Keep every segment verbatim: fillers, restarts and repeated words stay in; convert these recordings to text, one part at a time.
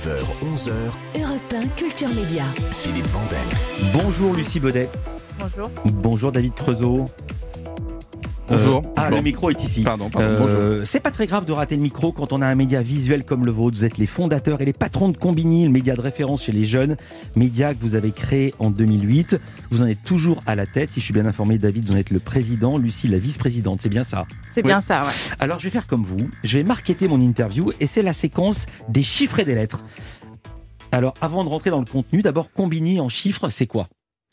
neuf heures onze heures, Europe un Culture Média. Philippe Vandel. Bonjour Lucie Baudet. Bonjour. Bonjour David Creusot. Bonjour. Euh, ah, bonjour. le micro est ici. Pardon, pardon. Euh, bonjour. C'est pas très grave de rater le micro quand on a un média visuel comme le vôtre. Vous êtes les fondateurs et les patrons de Combini, le média de référence chez les jeunes. Média que vous avez créé en deux mille huit. Vous en êtes toujours à la tête. Si je suis bien informé, David, vous en êtes le président. Lucie, la vice-présidente. C'est bien ça? C'est Oui. bien ça, ouais. Alors, je vais faire comme vous. Je vais marketer mon interview et c'est la séquence des chiffres et des lettres. Alors, avant de rentrer dans le contenu, d'abord, Combini en chiffres, c'est quoi?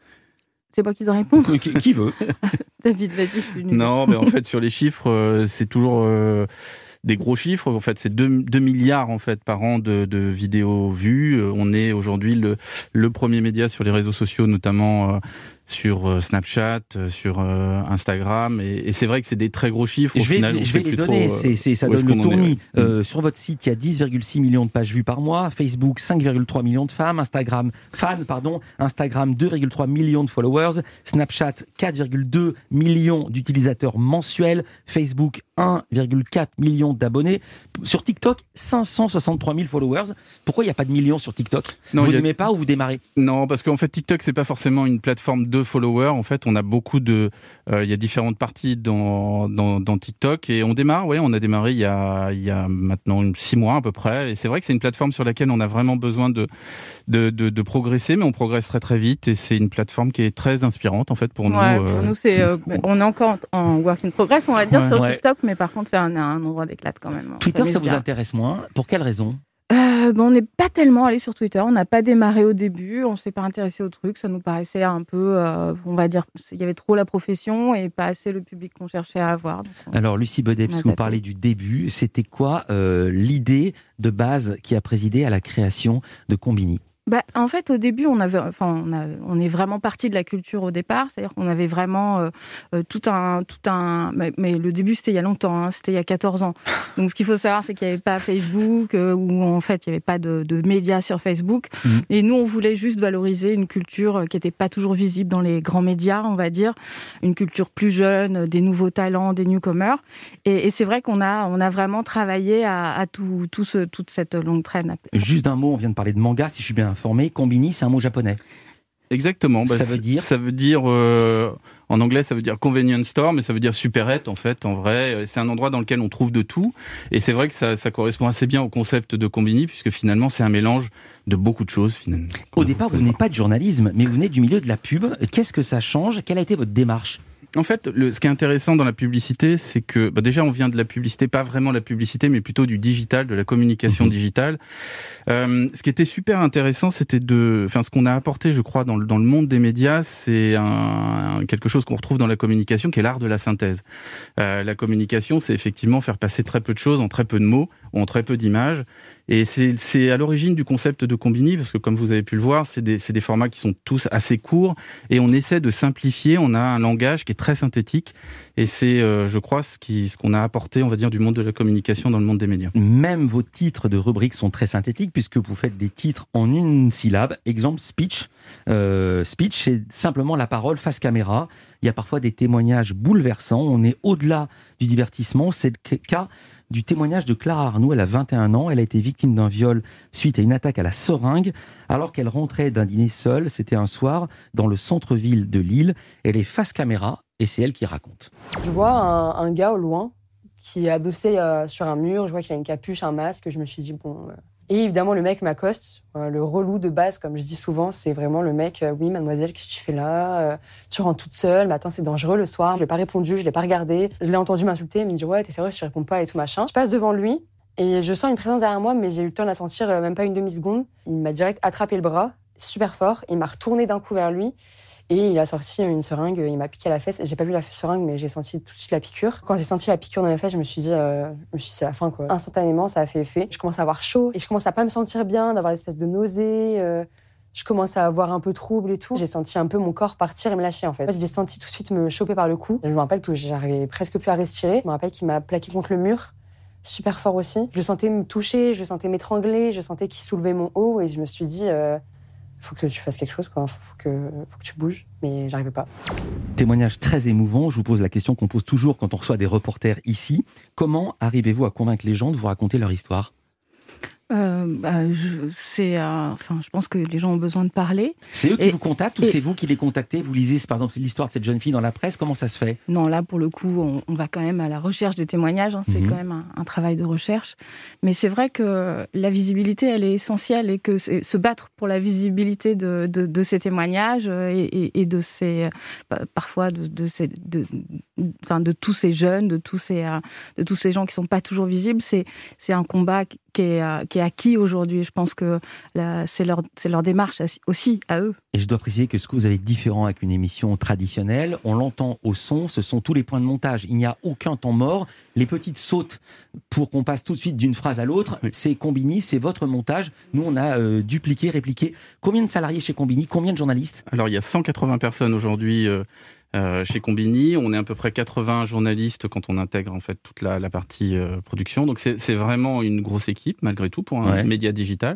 C'est moi qui dois répondre. qui, qui veut? David, vas-y, je suis nulle. Non, mais en fait, sur les chiffres, euh, c'est toujours euh, des gros chiffres. En fait, c'est deux milliards en fait, par an de, de vidéos vues. Euh, on est aujourd'hui le, le premier média sur les réseaux sociaux, notamment euh, sur euh, Snapchat, euh, sur euh, Instagram. Et, et c'est vrai que c'est des très gros chiffres. Au Je vais, final, on je vais sait les plus donner, trop, euh, c'est, c'est, ça où est-ce donne le qu'on en est, tournis. ouais. Euh, sur votre site, il y a dix virgule six millions de pages vues par mois, Facebook cinq virgule trois millions de femmes, Instagram, fans, pardon, Instagram deux virgule trois millions de followers, Snapchat quatre virgule deux millions d'utilisateurs mensuels, Facebook un virgule quatre million d'abonnés, sur TikTok cinq cent soixante-trois mille followers. Pourquoi il n'y a pas de millions sur TikTok? Non, Vous il y a- n'aimez pas ou vous démarrez? Non, parce qu'en fait, TikTok, c'est pas forcément une plateforme de followers. En fait, on a beaucoup de, euh, il y a différentes parties dans, dans, dans TikTok et on démarre. Ouais, on a démarré il y a, il y a maintenant six mois à peu près. Et c'est vrai que c'est une plateforme sur laquelle on a vraiment besoin de, de, de, de progresser, mais on progresse très très vite et c'est une plateforme qui est très inspirante en fait pour nous. Ouais, euh, pour nous, c'est, euh, on est encore en, en work in progress, on va dire, Ouais. sur Ouais. TikTok, mais par contre, c'est un, un endroit d'éclate quand même. Twitter, mise ça vous bien. intéresse moins? Pour quelle raison? Euh, bon, on n'est pas tellement allé sur Twitter, on n'a pas démarré au début, on s'est pas intéressé au truc, ça nous paraissait un peu, euh, on va dire, il y avait trop la profession et pas assez le public qu'on cherchait à avoir. Donc on- Alors, Lucie Baudet, On a puisque vous zappé. parlez du début, c'était quoi euh, l'idée de base qui a présidé à la création de Combini? Bah, en fait, au début, on avait, enfin, on, a, on est vraiment parti de la culture au départ, c'est-à-dire qu'on avait vraiment euh, euh, tout un, tout un. Mais, mais le début, c'était il y a longtemps, hein, c'était il y a quatorze ans. Donc, ce qu'il faut savoir, c'est qu'il n'y avait pas Facebook, euh, ou en fait, il n'y avait pas de, de médias sur Facebook. Mhm. Et nous, on voulait juste valoriser une culture euh, qui n'était pas toujours visible dans les grands médias, on va dire, une culture plus jeune, euh, des nouveaux talents, des newcomers. Et, et c'est vrai qu'on a, on a vraiment travaillé à, à tout, tout ce, toute cette longue traîne. Juste d'un mot, on vient de parler de manga, si je suis bien informé. Combini, c'est un mot japonais. Exactement. Ça Bah, veut c'est- dire Ça veut dire, euh, en anglais, ça veut dire convenience store, mais ça veut dire supérette, en fait, en vrai. C'est un endroit dans lequel on trouve de tout. Et c'est vrai que ça, ça correspond assez bien au concept de Combini, puisque finalement, c'est un mélange de beaucoup de choses, finalement. Au départ, vous venez pas de journalisme, mais vous venez du milieu de la pub. Qu'est-ce que ça change? Quelle a été votre démarche? En fait, le, ce qui est intéressant dans la publicité, c'est que bah déjà on vient de la publicité, pas vraiment la publicité, mais plutôt du digital, de la communication Mhm. digitale. Euh, ce qui était super intéressant, c'était de, enfin, ce qu'on a apporté, je crois, dans le, dans le monde des médias, c'est un, quelque chose qu'on retrouve dans la communication, qui est l'art de la synthèse. Euh, la communication, c'est effectivement faire passer très peu de choses en très peu de mots, ou en très peu d'images. Et c'est, c'est à l'origine du concept de Combini, parce que comme vous avez pu le voir, c'est des, c'est des formats qui sont tous assez courts, et on essaie de simplifier. On a un langage qui est très synthétique, et c'est, euh, je crois, ce, qui, ce qu'on a apporté, on va dire, du monde de la communication dans le monde des médias. Même vos titres de rubriques sont très synthétiques, puisque vous faites des titres en une syllabe. Exemple, speech. Euh, speech, c'est simplement la parole face caméra. Il y a parfois des témoignages bouleversants. On est au-delà du divertissement. C'est le cas du témoignage de Clara Arnoux. Elle a vingt et un ans. Elle a été victime d'un viol suite à une attaque à la seringue, alors qu'elle rentrait d'un dîner seule. C'était un soir dans le centre-ville de Lille. Elle est face caméra et c'est elle qui raconte. Je vois un, un gars au loin qui est adossé euh, sur un mur. Je vois qu'il a une capuche, un masque. Je me suis dit, bon... euh. Et évidemment, le mec m'accoste. Euh, le relou de base, comme je dis souvent, c'est vraiment le mec, euh, oui, mademoiselle, qu'est-ce que tu fais là? Euh, Tu rentres toute seule, mais attends, c'est dangereux le soir. Je lui ai pas répondu, je l'ai pas regardé. Je l'ai entendu m'insulter, il me dit, ouais, t'es sérieux, tu réponds pas et tout machin. Je passe devant lui et je sens une présence derrière moi, mais j'ai eu le temps de la sentir euh, même pas une demi-seconde. Il m'a direct attrapé le bras, super fort. Il m'a retourné d'un coup vers lui. Et il a sorti une seringue, il m'a piqué à la fesse. J'ai pas vu la seringue, mais j'ai senti tout de suite la piqûre. Quand j'ai senti la piqûre dans ma fesse, je me suis dit, euh, je me suis dit c'est la fin, quoi. Instantanément, ça a fait effet. Je commence à avoir chaud et je commence à pas me sentir bien, d'avoir une espèce de nausée. Euh, je commence à avoir un peu trouble et tout. J'ai senti un peu mon corps partir et me lâcher, en fait. En fait, je l'ai senti tout de suite me choper par le cou. Je me rappelle que j'arrivais presque plus à respirer. Je me rappelle qu'il m'a plaqué contre le mur, super fort aussi. Je le sentais me toucher, je le sentais m'étrangler, je sentais qu'il soulevait mon haut et je me suis dit... Euh, faut que tu fasses quelque chose, quoi. Faut, faut, que, faut que tu bouges, mais j'arrivais pas. Témoignage très émouvant. Je vous pose la question qu'on pose toujours quand on reçoit des reporters ici. Comment arrivez-vous à convaincre les gens de vous raconter leur histoire? Euh, bah, je, c'est, euh, enfin, je pense que les gens ont besoin de parler. C'est eux qui Et- vous contactent ou et- c'est vous qui les contactez? Vous lisez, par exemple, l'histoire de cette jeune fille dans la presse. Comment ça se fait? Non, là, pour le coup, on, on va quand même à la recherche des témoignages. Hein, c'est Mhm. quand même un, un travail de recherche. Mais c'est vrai que la visibilité, elle est essentielle et que c'est- se battre pour la visibilité de, de, de ces témoignages euh, et, et, et de ces, euh, parfois de, de, ces, de, enfin, de tous ces jeunes, de tous ces, euh, de tous ces gens qui sont pas toujours visibles, c'est, c'est un combat qui est, euh, qui est acquis aujourd'hui. Je pense que là, c'est leur, c'est leur démarche aussi à eux. Et je dois préciser que ce que vous avez de différent avec une émission traditionnelle, on l'entend au son, ce sont tous les points de montage. Il n'y a aucun temps mort. Les petites sautes pour qu'on passe tout de suite d'une phrase à l'autre, Oui. c'est Combini, c'est votre montage. Nous, on a euh, dupliqué, répliqué. Combien de salariés chez Combini? Combien de journalistes? Alors, il y a cent quatre-vingts personnes aujourd'hui euh, euh, chez Combini. On est à peu près quatre-vingts journalistes quand on intègre en fait toute la, la partie euh, production. Donc, c'est, c'est vraiment une grosse équipe, malgré tout, pour un Ouais. média digital.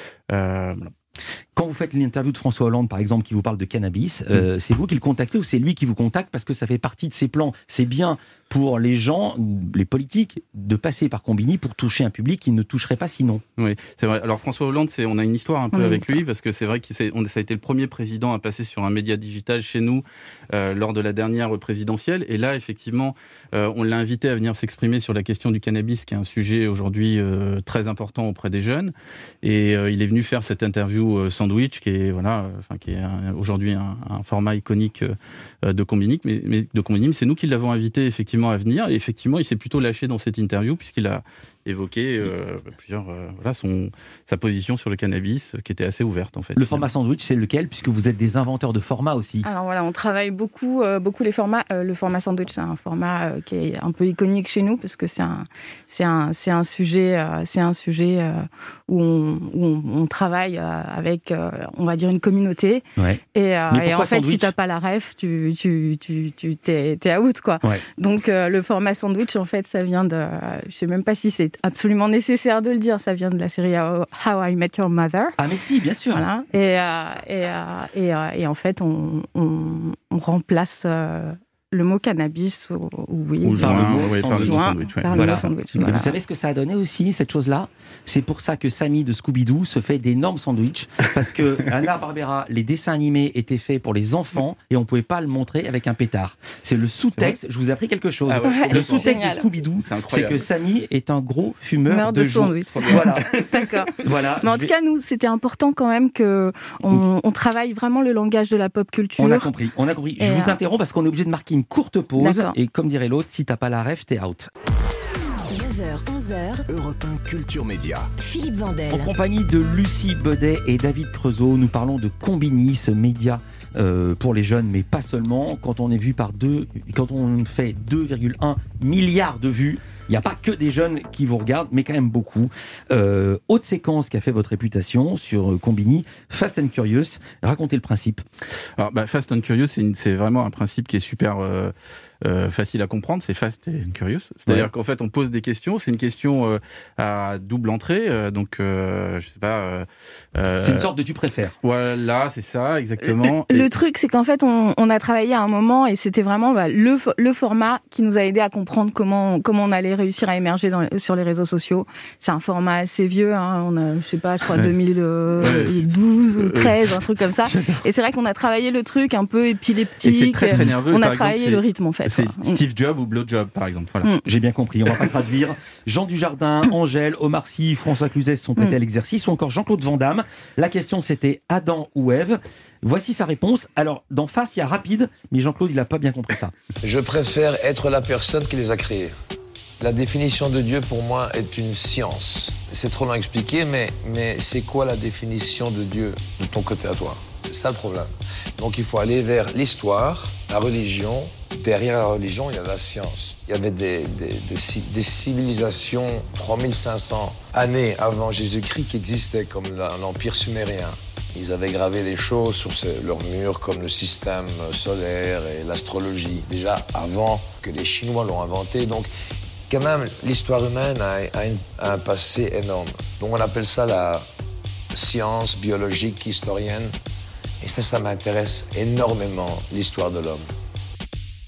Euh, voilà. Quand vous faites l'interview de François Hollande, par exemple, qui vous parle de cannabis, euh, c'est vous qui le contactez ou c'est lui qui vous contacte parce que ça fait partie de ses plans? C'est bien pour les gens, les politiques, de passer par Combini pour toucher un public qui ne toucherait pas sinon. Oui, c'est vrai. Alors François Hollande, c'est, on a une histoire un peu On a une avec histoire. lui parce que c'est vrai que c'est, on, ça a été le premier président à passer sur un média digital chez nous euh, lors de la dernière présidentielle. Et là, effectivement, euh, on l'a invité à venir s'exprimer sur la question du cannabis, qui est un sujet aujourd'hui euh, très important auprès des jeunes. Et euh, il est venu faire cette interview euh, sandwich, qui est voilà, euh, enfin qui est un, aujourd'hui un, un format iconique euh, de Combini, mais, mais de Combini. Mais c'est nous qui l'avons invité effectivement à venir. Et effectivement, il s'est plutôt lâché dans cette interview puisqu'il a évoqué euh, plusieurs, euh, voilà, son, sa position sur le cannabis, euh, qui était assez ouverte en fait. Le format sandwich, c'est lequel? Puisque vous êtes des inventeurs de formats aussi. Alors voilà, on travaille beaucoup, euh, beaucoup les formats. Euh, le format sandwich, c'est un format euh, qui est un peu iconique chez nous parce que c'est un, c'est un, c'est un sujet, euh, c'est un sujet euh, où, on, où on, on travaille euh, avec, euh, on va dire, une communauté. Ouais. Et, euh, Mais et en pourquoi fait, sandwich si t'as pas la ref, tu, tu, tu, tu t'es, t'es out quoi. Ouais. Donc euh, le format sandwich, en fait, ça vient de, euh, je sais même pas si c'est absolument nécessaire de le dire, ça vient de la série How, How I Met Your Mother. Ah mais si, bien sûr. Voilà. Et, euh, et, euh, et, euh, et en fait, on, on, on remplace euh, le mot cannabis ou, ou oui, Ou Par le joint, mot ouais, par le mot joint, sandwich. ouais. par le Voilà. mot sandwich. Et Voilà. vous savez ce que ça a donné aussi, cette chose-là? C'est pour ça que Samy de Scooby-Doo se fait d'énormes sandwichs, parce que Hanna-Barbera, les dessins animés étaient faits pour les enfants et on pouvait pas le montrer avec un pétard. C'est le sous-texte, je vous ai appris quelque chose. Ah ouais, Ouais, Le c'est sous-texte de génial. Scooby-Doo, C'est c'est incroyable. que Samy est un gros fumeur Fumeur de, de joints. sandwich. Voilà, D'accord. voilà. Mais en je tout vais- cas, nous, c'était important quand même que on, on travaille vraiment le langage de la pop culture. On a compris, on a compris. Je Et vous euh, interromps parce qu'on est obligé de marquer une courte pause. D'accord. Et comme dirait l'autre, si t'as pas la ref, t'es out. neuf heures, onze heures, Europe un Culture Média. Philippe Vandel. En compagnie de Lucie Baudet et David Creusot, nous parlons de Combini, ce média euh, pour les jeunes, mais pas seulement. Quand on est vu par deux, quand on fait deux virgule un milliards de vues, il n'y a pas que des jeunes qui vous regardent, mais quand même beaucoup. Euh, haute séquence qui a fait votre réputation sur euh, Combini, Fast and Curious. Racontez le principe. Alors, bah, Fast and Curious, c'est, une- c'est vraiment un principe qui est super euh, euh, facile à comprendre. C'est fast and curious. C'est-à-dire Ouais. qu'en fait, on pose des questions. C'est une question euh, à double entrée. euh, donc, euh, je sais pas. Euh, euh, C'est une sorte de tu préfères. Voilà, c'est ça, exactement. Le Et- truc, c'est qu'en fait, on, on a travaillé à un moment et c'était vraiment bah, le, fo- le format qui nous a aidé à comprendre comment, comment on allait réussir à émerger dans, sur les réseaux sociaux. C'est un format assez vieux, hein, on a, je sais pas, je crois Ouais. deux mille douze ou Ouais. treize, un truc comme ça. Et c'est vrai qu'on a travaillé le truc un peu et épileptique. c'est très très nerveux. On Par a exemple, travaillé c'est- le rythme en fait. C'est quoi. Steve Jobs ou Blowjob, par exemple. Voilà. Mm. J'ai bien compris, on va pas traduire. Jean Dujardin, Angèle, Omar Sy, François Cluzet sont prêtés Mm. à l'exercice, ou encore Jean-Claude Van Damme. La question c'était Adam ou Ève. Voici sa réponse. Alors, d'en face, il y a rapide, mais Jean-Claude, il n'a pas bien compris ça. Je préfère être la personne qui les a créés. La définition de Dieu, pour moi, est une science. C'est trop long à expliquer, mais, mais c'est quoi la définition de Dieu de ton côté à toi? C'est ça le problème. Donc il faut aller vers l'histoire, la religion. Derrière la religion, il y a la science. Il y avait des, des, des, ci- des civilisations trois mille cinq cents années avant Jésus-Christ qui existaient, comme la- l'Empire sumérien. Ils avaient gravé des choses sur ces- leurs murs, comme le système solaire et l'astrologie, déjà avant que les Chinois l'ont inventé. Donc, quand même, l'histoire humaine a, a une- a un passé énorme. Donc, on appelle ça la science biologique historienne. Et ça, ça m'intéresse énormément, l'histoire de l'homme.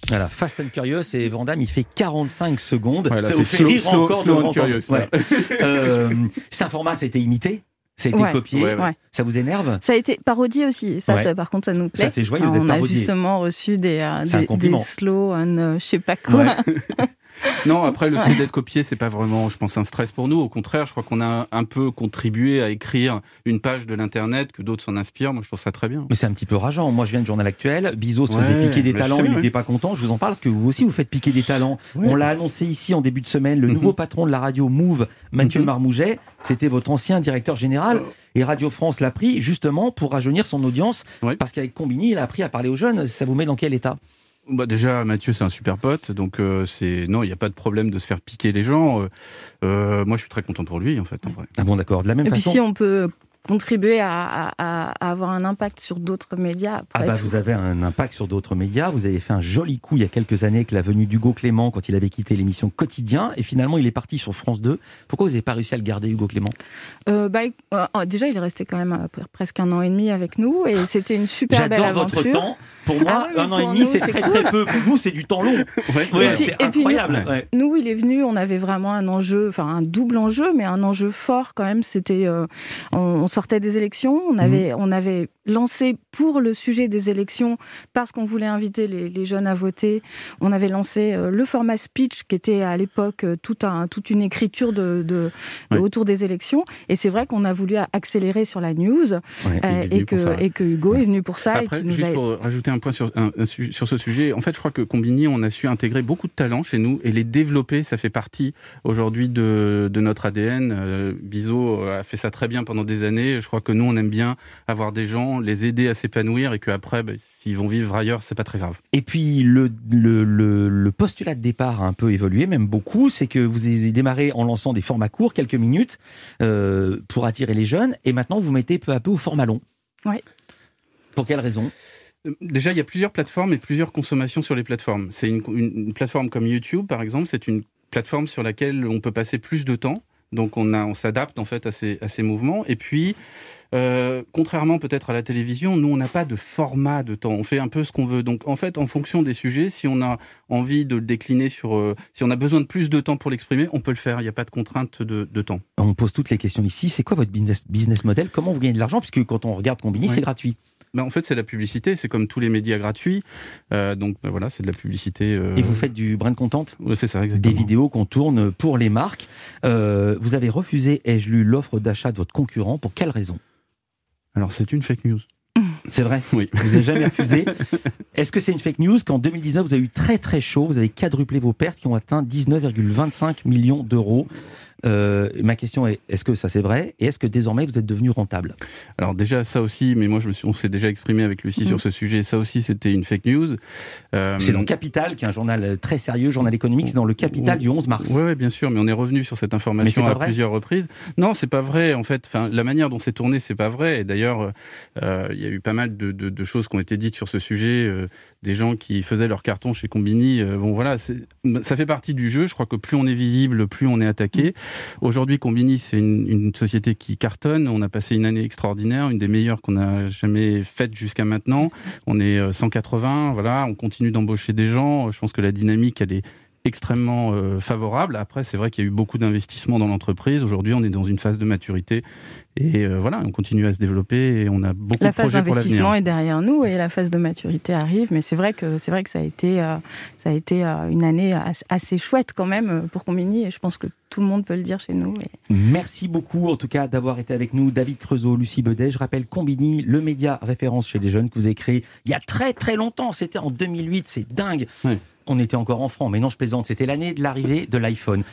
Voilà, Fast and Curious et Van Damme, il fait quarante-cinq secondes. Voilà, ça c'est vous fait slow, rire slow, encore slow de and l'entendre. curious, Ouais. euh, c'est un format, ça a été imité, ça a été Ouais. copié. Ouais, ouais. Ouais. Ça vous énerve? Ça a été parodié aussi. Ça, Ouais. ça, par contre, ça nous plaît. Ça, c'est joyeux d'être On a parodié. justement reçu des, euh, C'est un des, compliment. des slow and euh, je sais pas quoi. Ouais. Non, après, le fait d'être copié, c'est pas vraiment, je pense, un stress pour nous. Au contraire, je crois qu'on a un peu contribué à écrire une page de l'Internet, que d'autres s'en inspirent. Moi, je trouve ça très bien. Mais c'est un petit peu rageant. Moi, je viens du Journal Actuel. Bizot se Ouais, faisait piquer des mais je talents, sais il bien, n'était ouais. pas content. Je vous en parle parce que vous aussi, vous faites piquer des talents. Ouais. On l'a annoncé ici en début de semaine. Le Mhm. nouveau patron de la radio Move, Mathieu Mhm. Marmouget, c'était votre ancien directeur général. Et Radio France l'a pris justement pour rajeunir son audience. Ouais. Parce qu'avec Combini, il a appris à parler aux jeunes. Ça vous met dans quel état? Bah déjà, Mathieu, c'est un super pote, donc euh, c'est non, il n'y a pas de problème de se faire piquer les gens. Euh, euh, moi, je suis très content pour lui, en fait, en vrai. Ah bon, d'accord. De la même Et puis façon. si on peut contribuer à, à- à- à avoir un impact sur d'autres médias. Ah après bah tout. vous avez un impact sur d'autres médias. Vous avez fait un joli coup il y a quelques années avec la venue d'Hugo Clément quand il avait quitté l'émission Quotidien et finalement il est parti sur France deux. Pourquoi vous n'avez pas réussi à le garder, Hugo Clément? Euh, bah, euh, déjà, il est resté quand même euh, presque un an et demi avec nous et c'était une super belle J'adore aventure. votre temps. Pour moi, Ah oui, mais un an et pour demi, nous, c'est c'est très cool. très peu. Pour vous, c'est du temps long. Ouais, Ouais, Et puis- c'est et puis nous- incroyable. Ouais. Nous, il est venu, on avait vraiment un enjeu, enfin un double enjeu, mais un enjeu fort quand même. C'était, euh, on, on sortait des élections, on avait, on avait lancé pour le sujet des élections, parce qu'on voulait inviter les, les jeunes à voter, on avait lancé euh, le format speech, qui était à l'époque euh, tout un, toute une écriture de, de, Oui. autour des élections. Et c'est vrai qu'on a voulu accélérer sur la news, Ouais. euh, il est et, venu que, pour ça. et que Hugo est venu pour ça. et Après, qu'il nous juste a- pour rajouter un point sur, un, un su- sur ce sujet, en fait, je crois que Combini, on a su intégrer beaucoup de talents chez nous et les développer. Ça fait partie aujourd'hui de, de notre A D N. Euh, Bizot a fait ça très bien pendant des années. Je crois que nous, on aime bien avoir des gens, les aider à s'épanouir et qu'après, bah, s'ils vont vivre ailleurs, c'est pas très grave. Et puis le, le, le, le postulat de départ a un peu évolué, même beaucoup. C'est que vous avez démarré en lançant des formats courts, quelques minutes, euh, pour attirer les jeunes. Et maintenant, vous mettez peu à peu au format long. Oui. Pour quelle raison? Déjà, il y a plusieurs plateformes et plusieurs consommations sur les plateformes. C'est une, une, une plateforme comme YouTube, par exemple, c'est une plateforme sur laquelle on peut passer plus de temps. Donc, on, a, on s'adapte en fait à ces, à ces mouvements. Et puis, euh, contrairement peut-être à la télévision, nous, on n'a pas de format de temps. On fait un peu ce qu'on veut. Donc, en fait, en fonction des sujets, si on a envie de le décliner sur... Euh, si on a besoin de plus de temps pour l'exprimer, on peut le faire. Il n'y a pas de contrainte de, de temps. On pose toutes les questions ici. C'est quoi votre business, business model? Comment vous gagnez de l'argent? Puisque quand on regarde Combini, Ouais. c'est gratuit. Ben, en fait, c'est la publicité. C'est comme tous les médias gratuits. Euh, donc, ben, voilà, c'est de la publicité. Euh... Et vous faites du brand content? Ouais, c'est ça, exactement. Des vidéos qu'on tourne pour les marques. Euh, vous avez refusé, ai-je lu, l'offre d'achat de votre concurrent. Pour quelle raison? Alors, c'est une fake news. C'est vrai? Oui. Vous n'avez jamais refusé. Est-ce que c'est une fake news qu'en deux mille dix-neuf, vous avez eu très très chaud, vous avez quadruplé vos pertes qui ont atteint dix-neuf virgule vingt-cinq millions d'euros? Euh, ma question est, est-ce que ça c'est vrai? Et est-ce que désormais vous êtes devenu rentable? Alors déjà ça aussi, mais moi je me suis, on s'est déjà exprimé avec Lucie mmh. sur ce sujet. Ça aussi c'était une fake news. Euh, c'est dans Capital, qui est un journal très sérieux, journal économique. C'est dans le Capital du onze mars. Oui, ouais, bien sûr, mais on est revenu sur cette information à vrai. plusieurs reprises. Non, c'est pas vrai. En fait, enfin la manière dont c'est tourné, c'est pas vrai. Et d'ailleurs, euh, il y a eu pas mal de, de, de choses qui ont été dites sur ce sujet. Euh, des gens qui faisaient leur carton chez Combini. Euh, bon voilà, c'est, ça fait partie du jeu. Je crois que plus on est visible, plus on est attaqué. Mmh. Aujourd'hui, Combini, c'est une, une société qui cartonne. On a passé une année extraordinaire, une des meilleures qu'on a jamais faites jusqu'à maintenant. On est cent quatre-vingts, voilà. On continue d'embaucher des gens. Je pense que la dynamique, elle est extrêmement euh, favorable. Après, c'est vrai qu'il y a eu beaucoup d'investissements dans l'entreprise. Aujourd'hui, on est dans une phase de maturité et euh, voilà, on continue à se développer et on a beaucoup la de projets pour l'avenir. La phase d'investissement est derrière nous et la phase de maturité arrive, mais c'est vrai que c'est vrai que ça a été euh, ça a été euh, une année assez chouette quand même pour Combini et je pense que tout le monde peut le dire chez nous. Et... Merci beaucoup en tout cas d'avoir été avec nous, David Creusot, Lucie Bedet. Je rappelle Combini, le média référence chez les jeunes que vous avez créé il y a très très longtemps. C'était en deux mille huit, c'est dingue. Oui. On était encore enfants, mais non, je plaisante. C'était l'année de l'arrivée de l'iPhone.